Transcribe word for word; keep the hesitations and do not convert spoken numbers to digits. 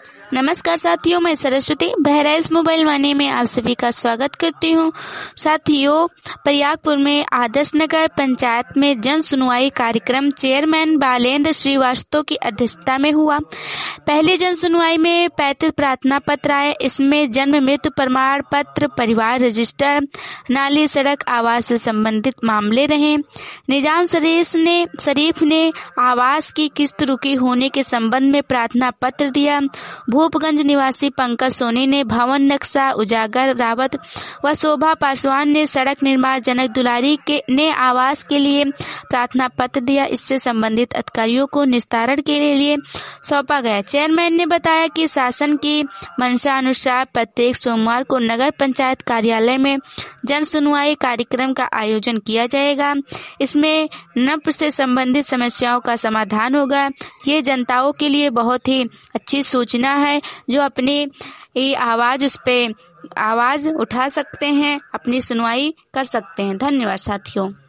नमस्कार साथियों, मैं सरस्वती बहराइच मोबाइल वाणी में आप सभी का स्वागत करती हूँ। साथियों, प्रयागपुर में आदर्श नगर पंचायत में जन सुनवाई कार्यक्रम चेयरमैन बालेंद्र श्रीवास्तव की अध्यक्षता में हुआ। पहली जन सुनवाई में पैंतीस प्रार्थना पत्र आए। इसमें जन्म मृत्यु प्रमाण पत्र, परिवार रजिस्टर, नाली, सड़क, आवास से संबंधित मामले रहे। निजाम शरीफ ने शरीफ ने आवास की किस्त रुकी होने के संबंध में प्रार्थना पत्र दिया। भूपगंज निवासी पंकज सोनी ने भवन नक्शा, उजागर रावत व शोभा पासवान ने सड़क निर्माण, जनक दुलारी के ने आवास के लिए प्रार्थना पत्र दिया। इससे संबंधित अधिकारियों को निस्तारण के लिए सौंपा गया। चेयरमैन ने बताया कि शासन की मंशा अनुसार प्रत्येक सोमवार को नगर पंचायत कार्यालय में जन सुनवाई कार्यक्रम का आयोजन किया जाएगा। इसमें नप से संबंधित समस्याओं का समाधान होगा। ये जनताओं के लिए बहुत ही अच्छी सूचना है, जो अपनी आवाज उस पे आवाज उठा सकते हैं, अपनी सुनवाई कर सकते हैं। धन्यवाद साथियों।